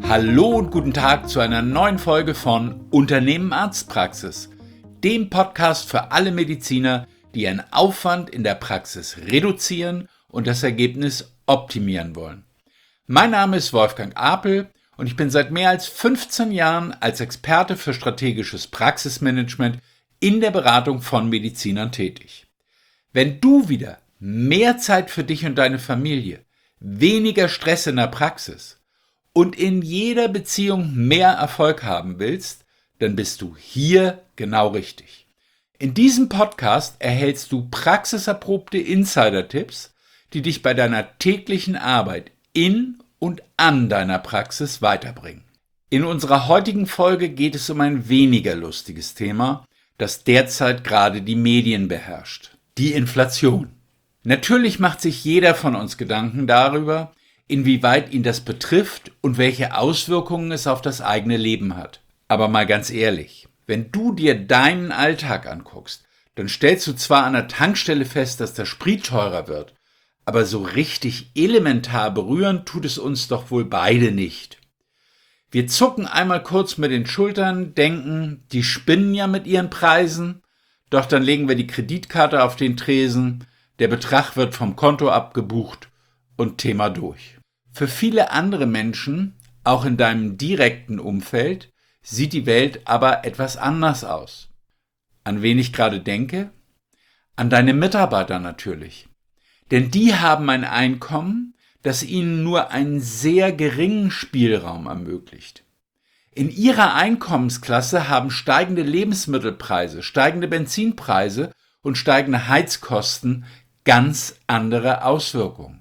Hallo und guten Tag zu einer neuen Folge von Unternehmen Arztpraxis, dem Podcast für alle Mediziner, die ihren Aufwand in der Praxis reduzieren und das Ergebnis optimieren wollen. Mein Name ist Wolfgang Apel und ich bin seit mehr als 15 Jahren als Experte für strategisches Praxismanagement in der Beratung von Medizinern tätig. Wenn du wieder mehr Zeit für dich und deine Familie, weniger Stress in der Praxis und in jeder Beziehung mehr Erfolg haben willst, dann bist du hier genau richtig. In diesem Podcast erhältst du praxiserprobte Insider-Tipps, die dich bei deiner täglichen Arbeit in und an deiner Praxis weiterbringen. In unserer heutigen Folge geht es um ein weniger lustiges Thema, das derzeit gerade die Medien beherrscht: die Inflation. Natürlich macht sich jeder von uns Gedanken darüber, inwieweit ihn das betrifft und welche Auswirkungen es auf das eigene Leben hat. Aber mal ganz ehrlich, wenn du dir deinen Alltag anguckst, dann stellst du zwar an der Tankstelle fest, dass der Sprit teurer wird, aber so richtig elementar berühren tut es uns doch wohl beide nicht. Wir zucken einmal kurz mit den Schultern, denken, die spinnen ja mit ihren Preisen, doch dann legen wir die Kreditkarte auf den Tresen, der Betrag wird vom Konto abgebucht und Thema durch. Für viele andere Menschen, auch in deinem direkten Umfeld, sieht die Welt aber etwas anders aus. An wen ich gerade denke? An deine Mitarbeiter natürlich. Denn die haben ein Einkommen, das ihnen nur einen sehr geringen Spielraum ermöglicht. In ihrer Einkommensklasse haben steigende Lebensmittelpreise, steigende Benzinpreise und steigende Heizkosten ganz andere Auswirkungen.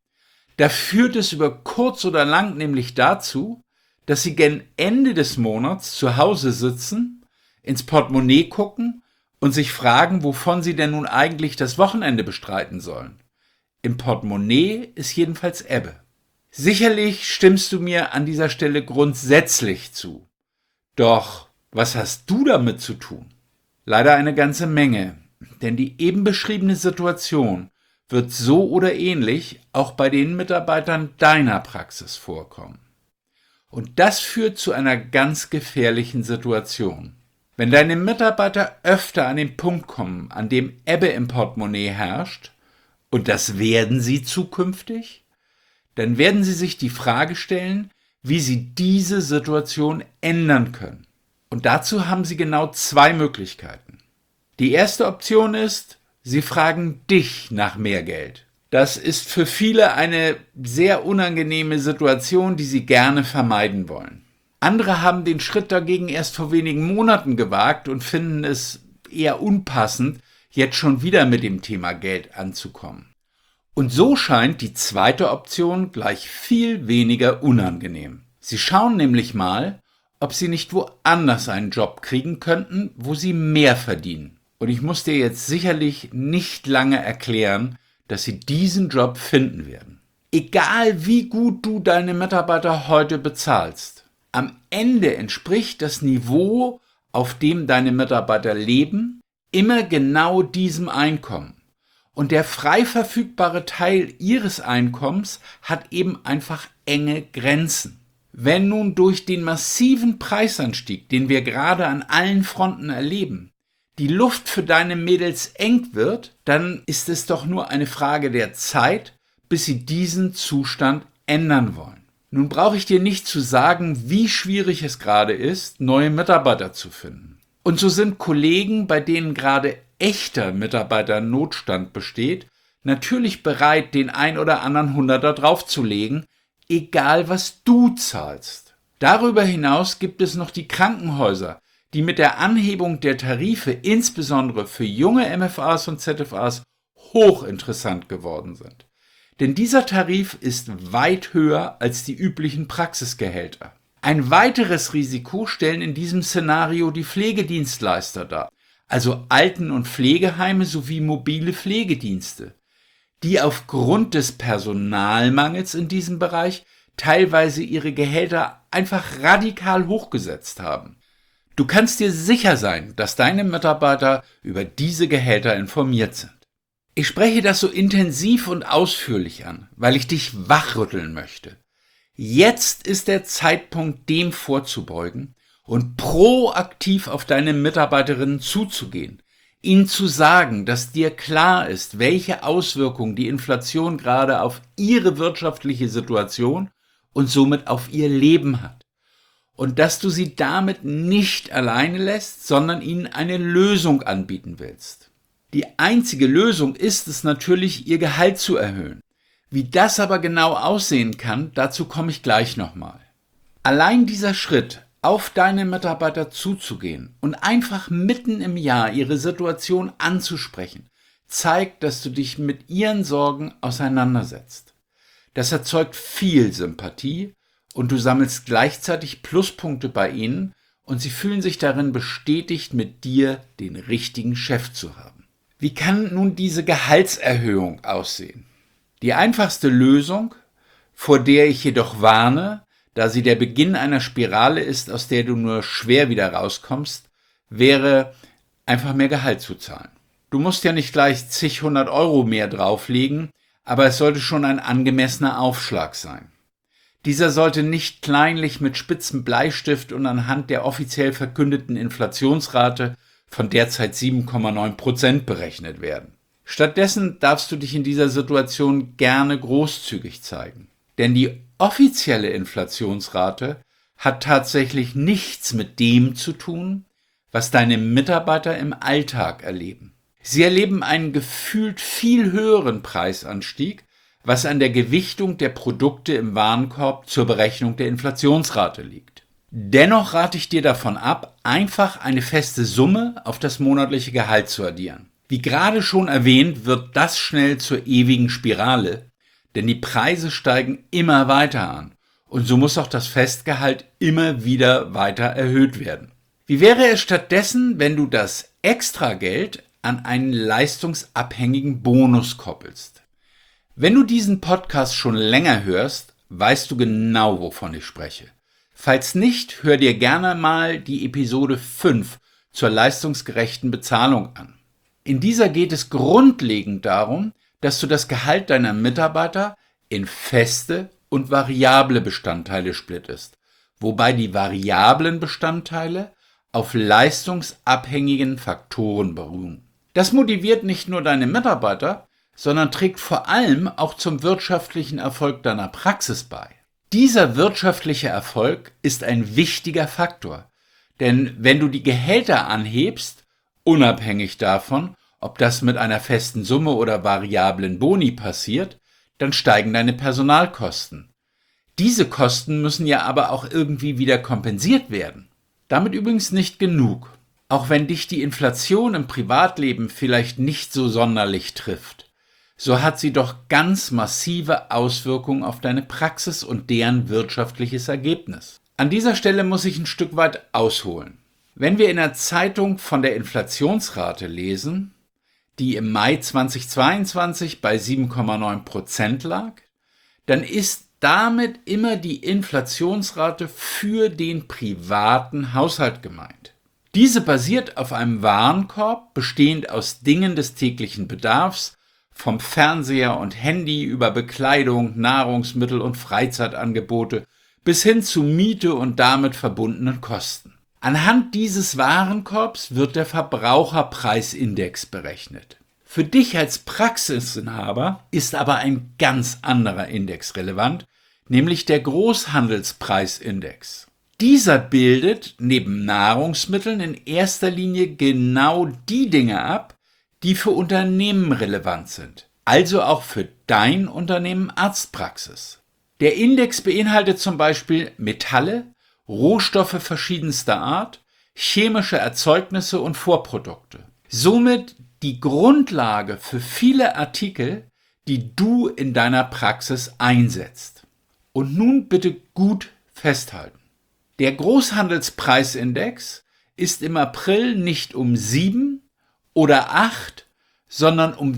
Da führt es über kurz oder lang nämlich dazu, dass sie gen Ende des Monats zu Hause sitzen, ins Portemonnaie gucken und sich fragen, wovon sie denn nun eigentlich das Wochenende bestreiten sollen. Im Portemonnaie ist jedenfalls Ebbe. Sicherlich stimmst du mir an dieser Stelle grundsätzlich zu. Doch was hast du damit zu tun? Leider eine ganze Menge, denn die eben beschriebene Situation wird so oder ähnlich auch bei den Mitarbeitern deiner Praxis vorkommen. Und das führt zu einer ganz gefährlichen Situation. Wenn deine Mitarbeiter öfter an den Punkt kommen, an dem Ebbe im Portemonnaie herrscht, und das werden sie zukünftig, dann werden sie sich die Frage stellen, wie sie diese Situation ändern können. Und dazu haben sie genau zwei Möglichkeiten. Die erste Option ist, sie fragen dich nach mehr Geld. Das ist für viele eine sehr unangenehme Situation, die sie gerne vermeiden wollen. Andere haben den Schritt dagegen erst vor wenigen Monaten gewagt und finden es eher unpassend, jetzt schon wieder mit dem Thema Geld anzukommen. Und so scheint die zweite Option gleich viel weniger unangenehm. Sie schauen nämlich mal, ob sie nicht woanders einen Job kriegen könnten, wo sie mehr verdienen. Und ich muss dir jetzt sicherlich nicht lange erklären, dass sie diesen Job finden werden. Egal wie gut du deine Mitarbeiter heute bezahlst, am Ende entspricht das Niveau, auf dem deine Mitarbeiter leben, immer genau diesem Einkommen. Und der frei verfügbare Teil ihres Einkommens hat eben einfach enge Grenzen. Wenn nun durch den massiven Preisanstieg, den wir gerade an allen Fronten erleben, die Luft für deine Mädels eng wird, dann ist es doch nur eine Frage der Zeit, bis sie diesen Zustand ändern wollen. Nun brauche ich dir nicht zu sagen, wie schwierig es gerade ist, neue Mitarbeiter zu finden. Und so sind Kollegen, bei denen gerade echter Mitarbeiternotstand besteht, natürlich bereit, den ein oder anderen Hunderter draufzulegen, egal was du zahlst. Darüber hinaus gibt es noch die Krankenhäuser, die mit der Anhebung der Tarife insbesondere für junge MFAs und ZFAs hochinteressant geworden sind. Denn dieser Tarif ist weit höher als die üblichen Praxisgehälter. Ein weiteres Risiko stellen in diesem Szenario die Pflegedienstleister dar, also Alten- und Pflegeheime sowie mobile Pflegedienste, die aufgrund des Personalmangels in diesem Bereich teilweise ihre Gehälter einfach radikal hochgesetzt haben. Du kannst dir sicher sein, dass deine Mitarbeiter über diese Gehälter informiert sind. Ich spreche das so intensiv und ausführlich an, weil ich dich wachrütteln möchte. Jetzt ist der Zeitpunkt, dem vorzubeugen und proaktiv auf deine Mitarbeiterinnen zuzugehen, ihnen zu sagen, dass dir klar ist, welche Auswirkungen die Inflation gerade auf ihre wirtschaftliche Situation und somit auf ihr Leben hat. Und dass du sie damit nicht alleine lässt, sondern ihnen eine Lösung anbieten willst. Die einzige Lösung ist es natürlich, ihr Gehalt zu erhöhen. Wie das aber genau aussehen kann, dazu komme ich gleich nochmal. Allein dieser Schritt, auf deine Mitarbeiter zuzugehen und einfach mitten im Jahr ihre Situation anzusprechen, zeigt, dass du dich mit ihren Sorgen auseinandersetzt. Das erzeugt viel Sympathie und du sammelst gleichzeitig Pluspunkte bei ihnen und sie fühlen sich darin bestätigt, mit dir den richtigen Chef zu haben. Wie kann nun diese Gehaltserhöhung aussehen? Die einfachste Lösung, vor der ich jedoch warne, da sie der Beginn einer Spirale ist, aus der du nur schwer wieder rauskommst, wäre einfach mehr Gehalt zu zahlen. Du musst ja nicht gleich zig 100 Euro mehr drauflegen, aber es sollte schon ein angemessener Aufschlag sein. Dieser sollte nicht kleinlich mit spitzem Bleistift und anhand der offiziell verkündeten Inflationsrate von derzeit 7,9% berechnet werden. Stattdessen darfst du dich in dieser Situation gerne großzügig zeigen. Denn die offizielle Inflationsrate hat tatsächlich nichts mit dem zu tun, was deine Mitarbeiter im Alltag erleben. Sie erleben einen gefühlt viel höheren Preisanstieg, was an der Gewichtung der Produkte im Warenkorb zur Berechnung der Inflationsrate liegt. Dennoch rate ich dir davon ab, einfach eine feste Summe auf das monatliche Gehalt zu addieren. Wie gerade schon erwähnt, wird das schnell zur ewigen Spirale, denn die Preise steigen immer weiter an und so muss auch das Festgehalt immer wieder weiter erhöht werden. Wie wäre es stattdessen, wenn du das Extrageld an einen leistungsabhängigen Bonus koppelst? Wenn du diesen Podcast schon länger hörst, weißt du genau, wovon ich spreche. Falls nicht, hör dir gerne mal die Episode 5 zur leistungsgerechten Bezahlung an. In dieser geht es grundlegend darum, dass du das Gehalt deiner Mitarbeiter in feste und variable Bestandteile splittest, wobei die variablen Bestandteile auf leistungsabhängigen Faktoren beruhen. Das motiviert nicht nur deine Mitarbeiter, sondern trägt vor allem auch zum wirtschaftlichen Erfolg deiner Praxis bei. Dieser wirtschaftliche Erfolg ist ein wichtiger Faktor, denn wenn du die Gehälter anhebst, unabhängig davon, ob das mit einer festen Summe oder variablen Boni passiert, dann steigen deine Personalkosten. Diese Kosten müssen ja aber auch irgendwie wieder kompensiert werden. Damit übrigens nicht genug. Auch wenn dich die Inflation im Privatleben vielleicht nicht so sonderlich trifft, so hat sie doch ganz massive Auswirkungen auf deine Praxis und deren wirtschaftliches Ergebnis. An dieser Stelle muss ich ein Stück weit ausholen. Wenn wir in der Zeitung von der Inflationsrate lesen, die im Mai 2022 bei 7,9% lag, dann ist damit immer die Inflationsrate für den privaten Haushalt gemeint. Diese basiert auf einem Warenkorb, bestehend aus Dingen des täglichen Bedarfs, vom Fernseher und Handy über Bekleidung, Nahrungsmittel und Freizeitangebote bis hin zu Miete und damit verbundenen Kosten. Anhand dieses Warenkorbs wird der Verbraucherpreisindex berechnet. Für dich als Praxisinhaber ist aber ein ganz anderer Index relevant, nämlich der Großhandelspreisindex. Dieser bildet neben Nahrungsmitteln in erster Linie genau die Dinge ab, die für Unternehmen relevant sind, also auch für dein Unternehmen Arztpraxis. Der Index beinhaltet zum Beispiel Metalle, Rohstoffe verschiedenster Art, chemische Erzeugnisse und Vorprodukte. Somit die Grundlage für viele Artikel, die du in deiner Praxis einsetzt. Und nun bitte gut festhalten. Der Großhandelspreisindex ist im April nicht um 7 oder 8, sondern um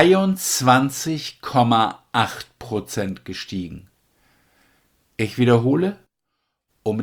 23,8% gestiegen. Ich wiederhole, um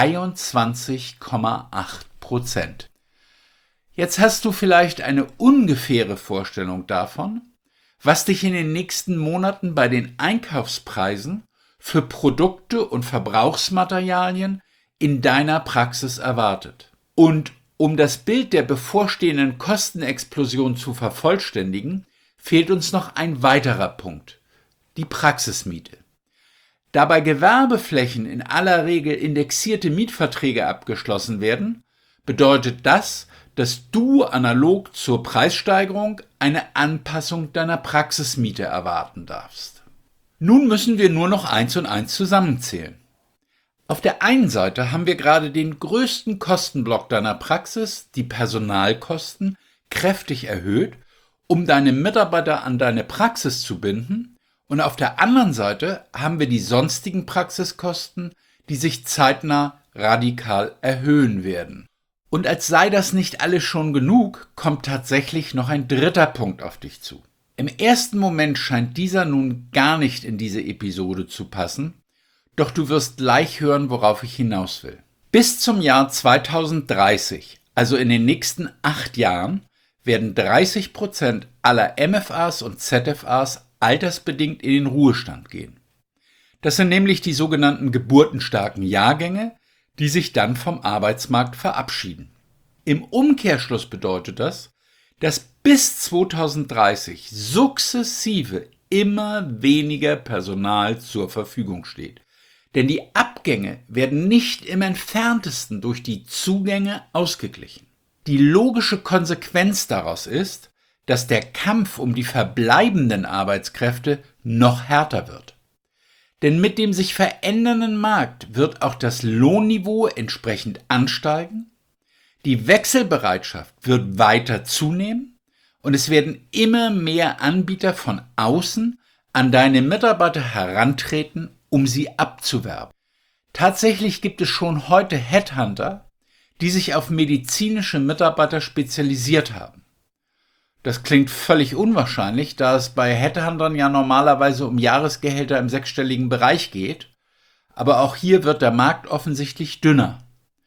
23,8%. Jetzt hast du vielleicht eine ungefähre Vorstellung davon, was dich in den nächsten Monaten bei den Einkaufspreisen für Produkte und Verbrauchsmaterialien in deiner Praxis erwartet. Und um das Bild der bevorstehenden Kostenexplosion zu vervollständigen, fehlt uns noch ein weiterer Punkt: die Praxismiete. Da bei Gewerbeflächen in aller Regel indexierte Mietverträge abgeschlossen werden, bedeutet das, dass du analog zur Preissteigerung eine Anpassung deiner Praxismiete erwarten darfst. Nun müssen wir nur noch 1 und 1 zusammenzählen. Auf der einen Seite haben wir gerade den größten Kostenblock deiner Praxis, die Personalkosten, kräftig erhöht, um deine Mitarbeiter an deine Praxis zu binden, und auf der anderen Seite haben wir die sonstigen Praxiskosten, die sich zeitnah radikal erhöhen werden. Und als sei das nicht alles schon genug, kommt tatsächlich noch ein dritter Punkt auf dich zu. Im ersten Moment scheint dieser nun gar nicht in diese Episode zu passen, doch du wirst gleich hören, worauf ich hinaus will. Bis zum Jahr 2030, also in den nächsten 8 Jahren, werden 30% aller MFAs und ZFAs altersbedingt in den Ruhestand gehen. Das sind nämlich die sogenannten geburtenstarken Jahrgänge, die sich dann vom Arbeitsmarkt verabschieden. Im Umkehrschluss bedeutet das, dass bis 2030 sukzessive immer weniger Personal zur Verfügung steht. Denn die Abgänge werden nicht im entferntesten durch die Zugänge ausgeglichen. Die logische Konsequenz daraus ist, dass der Kampf um die verbleibenden Arbeitskräfte noch härter wird. Denn mit dem sich verändernden Markt wird auch das Lohnniveau entsprechend ansteigen, die Wechselbereitschaft wird weiter zunehmen und es werden immer mehr Anbieter von außen an deine Mitarbeiter herantreten, um sie abzuwerben. Tatsächlich gibt es schon heute Headhunter, die sich auf medizinische Mitarbeiter spezialisiert haben. Das klingt völlig unwahrscheinlich, da es bei Headhuntern ja normalerweise um Jahresgehälter im 6-stelligen Bereich geht, aber auch hier wird der Markt offensichtlich dünner.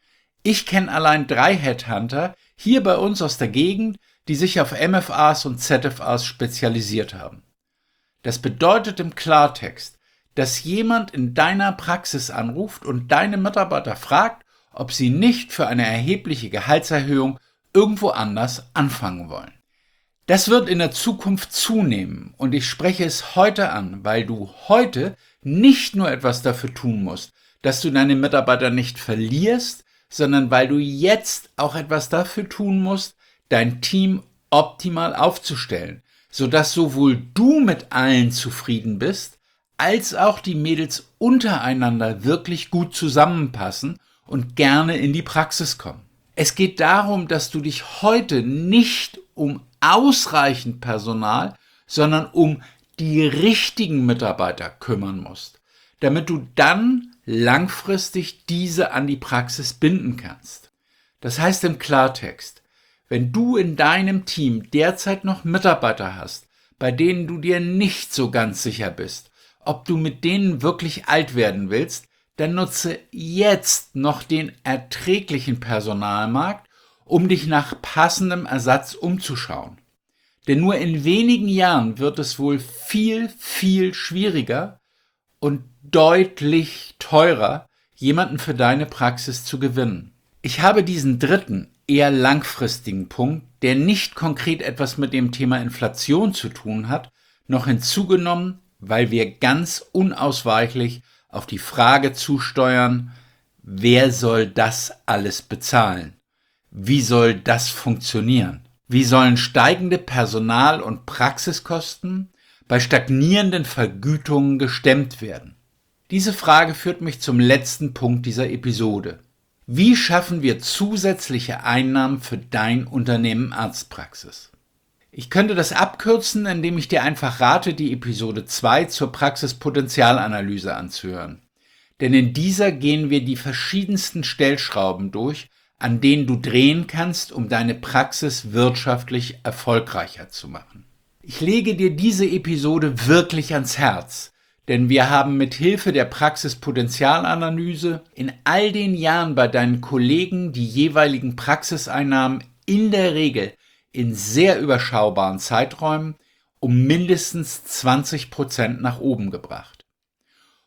Ich kenne allein 3 Headhunter hier bei uns aus der Gegend, die sich auf MFAs und ZFAs spezialisiert haben. Das bedeutet im Klartext, dass jemand in deiner Praxis anruft und deine Mitarbeiter fragt, ob sie nicht für eine erhebliche Gehaltserhöhung irgendwo anders anfangen wollen. Das wird in der Zukunft zunehmen und ich spreche es heute an, weil du heute nicht nur etwas dafür tun musst, dass du deine Mitarbeiter nicht verlierst, sondern weil du jetzt auch etwas dafür tun musst, dein Team optimal aufzustellen, sodass sowohl du mit allen zufrieden bist, als auch die Mädels untereinander wirklich gut zusammenpassen und gerne in die Praxis kommen. Es geht darum, dass du dich heute nicht um ausreichend Personal, sondern um die richtigen Mitarbeiter kümmern musst, damit du dann langfristig diese an die Praxis binden kannst. Das heißt im Klartext, wenn du in deinem Team derzeit noch Mitarbeiter hast, bei denen du dir nicht so ganz sicher bist, ob du mit denen wirklich alt werden willst, dann nutze jetzt noch den erträglichen Personalmarkt, um dich nach passendem Ersatz umzuschauen. Denn nur in wenigen Jahren wird es wohl viel, viel schwieriger und deutlich teurer, jemanden für deine Praxis zu gewinnen. Ich habe diesen dritten, eher langfristigen Punkt, der nicht konkret etwas mit dem Thema Inflation zu tun hat, noch hinzugenommen, weil wir ganz unausweichlich auf die Frage zusteuern, wer soll das alles bezahlen? Wie soll das funktionieren? Wie sollen steigende Personal- und Praxiskosten bei stagnierenden Vergütungen gestemmt werden? Diese Frage führt mich zum letzten Punkt dieser Episode. Wie schaffen wir zusätzliche Einnahmen für dein Unternehmen Arztpraxis? Ich könnte das abkürzen, indem ich dir einfach rate, die Episode 2 zur Praxispotenzialanalyse anzuhören. Denn in dieser gehen wir die verschiedensten Stellschrauben durch, an denen du drehen kannst, um deine Praxis wirtschaftlich erfolgreicher zu machen. Ich lege dir diese Episode wirklich ans Herz, denn wir haben mit Hilfe der Praxispotenzialanalyse in all den Jahren bei deinen Kollegen die jeweiligen Praxiseinnahmen in der Regel in sehr überschaubaren Zeiträumen um mindestens 20% nach oben gebracht.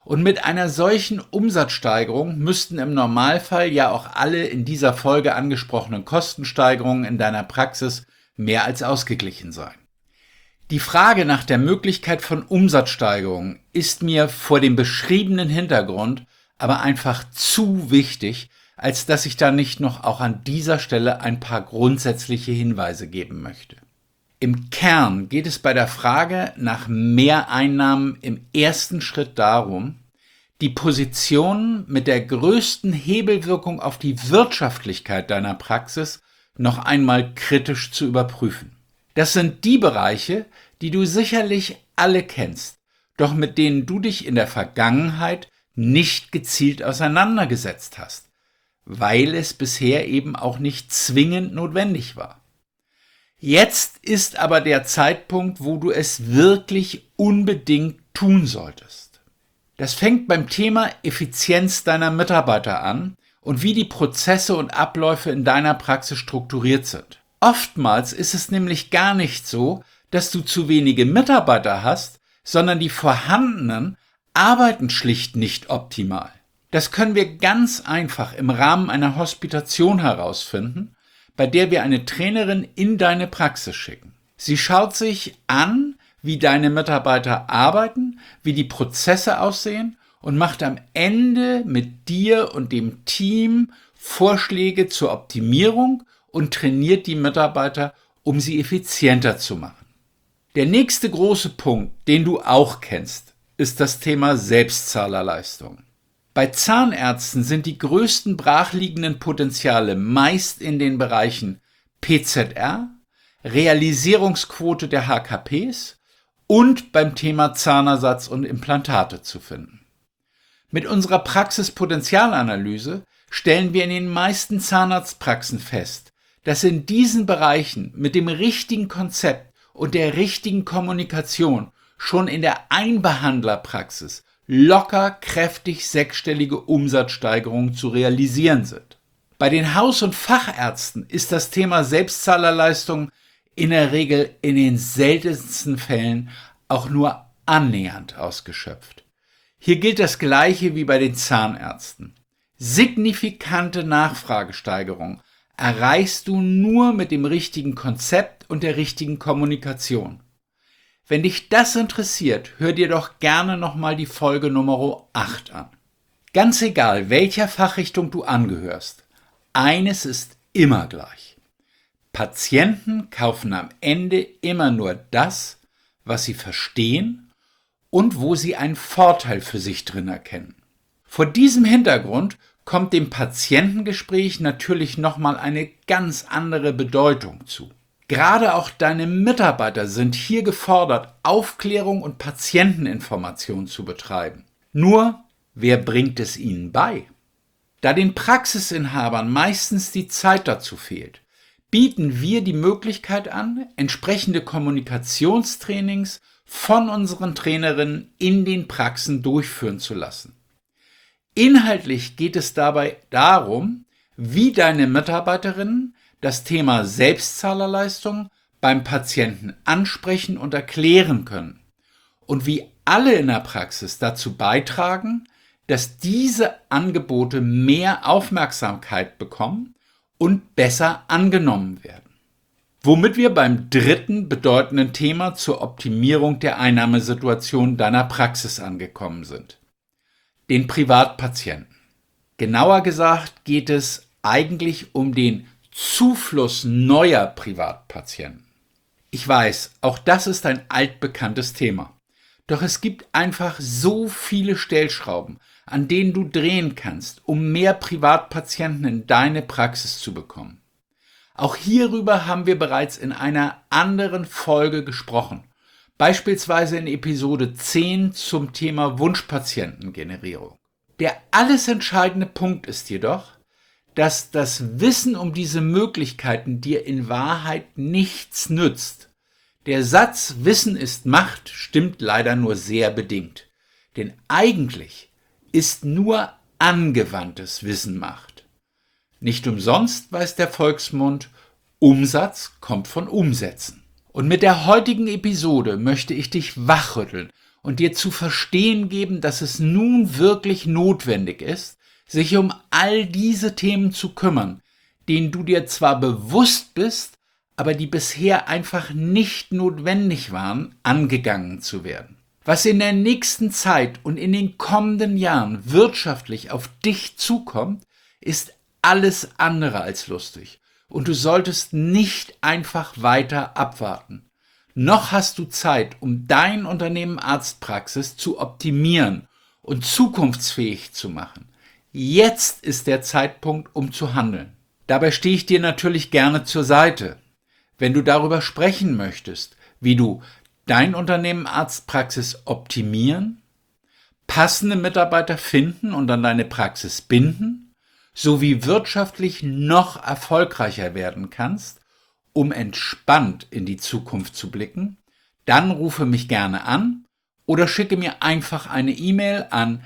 Und mit einer solchen Umsatzsteigerung müssten im Normalfall ja auch alle in dieser Folge angesprochenen Kostensteigerungen in deiner Praxis mehr als ausgeglichen sein. Die Frage nach der Möglichkeit von Umsatzsteigerungen ist mir vor dem beschriebenen Hintergrund aber einfach zu wichtig, als dass ich da nicht noch auch an dieser Stelle ein paar grundsätzliche Hinweise geben möchte. Im Kern geht es bei der Frage nach Mehreinnahmen im ersten Schritt darum, die Positionen mit der größten Hebelwirkung auf die Wirtschaftlichkeit deiner Praxis noch einmal kritisch zu überprüfen. Das sind die Bereiche, die du sicherlich alle kennst, doch mit denen du dich in der Vergangenheit nicht gezielt auseinandergesetzt hast, weil es bisher eben auch nicht zwingend notwendig war. Jetzt ist aber der Zeitpunkt, wo du es wirklich unbedingt tun solltest. Das fängt beim Thema Effizienz deiner Mitarbeiter an und wie die Prozesse und Abläufe in deiner Praxis strukturiert sind. Oftmals ist es nämlich gar nicht so, dass du zu wenige Mitarbeiter hast, sondern die vorhandenen arbeiten schlicht nicht optimal. Das können wir ganz einfach im Rahmen einer Hospitation herausfinden, bei der wir eine Trainerin in deine Praxis schicken. Sie schaut sich an, wie deine Mitarbeiter arbeiten, wie die Prozesse aussehen und macht am Ende mit dir und dem Team Vorschläge zur Optimierung und trainiert die Mitarbeiter, um sie effizienter zu machen. Der nächste große Punkt, den du auch kennst, ist das Thema Selbstzahlerleistungen. Bei Zahnärzten sind die größten brachliegenden Potenziale meist in den Bereichen PZR, Realisierungsquote der HKPs und beim Thema Zahnersatz und Implantate zu finden. Mit unserer Praxispotenzialanalyse stellen wir in den meisten Zahnarztpraxen fest, dass in diesen Bereichen mit dem richtigen Konzept und der richtigen Kommunikation schon in der Einbehandlerpraxis locker kräftig sechsstellige Umsatzsteigerungen zu realisieren sind. Bei den Haus- und Fachärzten ist das Thema Selbstzahlerleistung in der Regel in den seltensten Fällen auch nur annähernd ausgeschöpft. Hier gilt das Gleiche wie bei den Zahnärzten. Signifikante Nachfragesteigerung erreichst du nur mit dem richtigen Konzept und der richtigen Kommunikation. Wenn dich das interessiert, hör dir doch gerne nochmal die Folge Nummer 8 an. Ganz egal, welcher Fachrichtung du angehörst, eines ist immer gleich. Patienten kaufen am Ende immer nur das, was sie verstehen und wo sie einen Vorteil für sich drin erkennen. Vor diesem Hintergrund kommt dem Patientengespräch natürlich nochmal eine ganz andere Bedeutung zu. Gerade auch deine Mitarbeiter sind hier gefordert, Aufklärung und Patienteninformation zu betreiben. Nur, wer bringt es ihnen bei? Da den Praxisinhabern meistens die Zeit dazu fehlt, bieten wir die Möglichkeit an, entsprechende Kommunikationstrainings von unseren Trainerinnen in den Praxen durchführen zu lassen. Inhaltlich geht es dabei darum, wie deine Mitarbeiterinnen das Thema Selbstzahlerleistung beim Patienten ansprechen und erklären können und wie alle in der Praxis dazu beitragen, dass diese Angebote mehr Aufmerksamkeit bekommen und besser angenommen werden. Womit wir beim dritten bedeutenden Thema zur Optimierung der Einnahmesituation deiner Praxis angekommen sind: den Privatpatienten. Genauer gesagt geht es eigentlich um den Zufluss neuer Privatpatienten. Ich weiß, auch das ist ein altbekanntes Thema. Doch es gibt einfach so viele Stellschrauben, an denen du drehen kannst, um mehr Privatpatienten in deine Praxis zu bekommen. Auch hierüber haben wir bereits in einer anderen Folge gesprochen, beispielsweise in Episode 10 zum Thema Wunschpatientengenerierung. Der alles entscheidende Punkt ist jedoch, dass das Wissen um diese Möglichkeiten dir in Wahrheit nichts nützt. Der Satz Wissen ist Macht stimmt leider nur sehr bedingt. Denn eigentlich ist nur angewandtes Wissen Macht. Nicht umsonst weiß der Volksmund, Umsatz kommt von Umsetzen. Und mit der heutigen Episode möchte ich dich wachrütteln und dir zu verstehen geben, dass es nun wirklich notwendig ist, sich um all diese Themen zu kümmern, denen du dir zwar bewusst bist, aber die bisher einfach nicht notwendig waren, angegangen zu werden. Was in der nächsten Zeit und in den kommenden Jahren wirtschaftlich auf dich zukommt, ist alles andere als lustig. Und du solltest nicht einfach weiter abwarten. Noch hast du Zeit, um dein Unternehmen Arztpraxis zu optimieren und zukunftsfähig zu machen. Jetzt ist der Zeitpunkt, um zu handeln. Dabei stehe ich dir natürlich gerne zur Seite. Wenn du darüber sprechen möchtest, wie du dein Unternehmen Arztpraxis optimieren, passende Mitarbeiter finden und an deine Praxis binden, sowie wirtschaftlich noch erfolgreicher werden kannst, um entspannt in die Zukunft zu blicken, dann rufe mich gerne an oder schicke mir einfach eine E-Mail an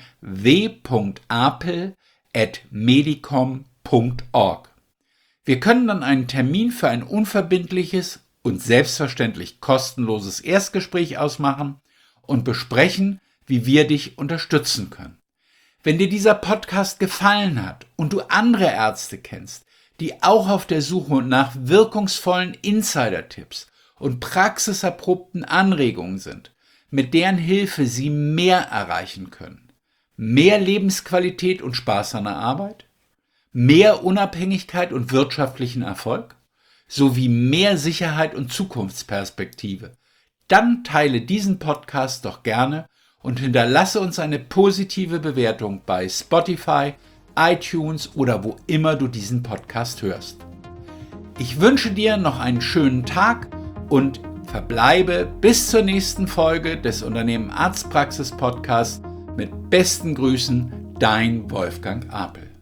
w.apel@medicom.org. Wir können dann einen Termin für ein unverbindliches und selbstverständlich kostenloses Erstgespräch ausmachen und besprechen, wie wir dich unterstützen können. Wenn dir dieser Podcast gefallen hat und du andere Ärzte kennst, die auch auf der Suche nach wirkungsvollen Insider-Tipps und praxiserprobten Anregungen sind, mit deren Hilfe sie mehr erreichen können, mehr Lebensqualität und Spaß an der Arbeit, mehr Unabhängigkeit und wirtschaftlichen Erfolg, sowie mehr Sicherheit und Zukunftsperspektive, dann teile diesen Podcast doch gerne und hinterlasse uns eine positive Bewertung bei Spotify, iTunes oder wo immer du diesen Podcast hörst. Ich wünsche dir noch einen schönen Tag und verbleibe bis zur nächsten Folge des Unternehmen Arztpraxis Podcasts mit besten Grüßen, dein Wolfgang Apel.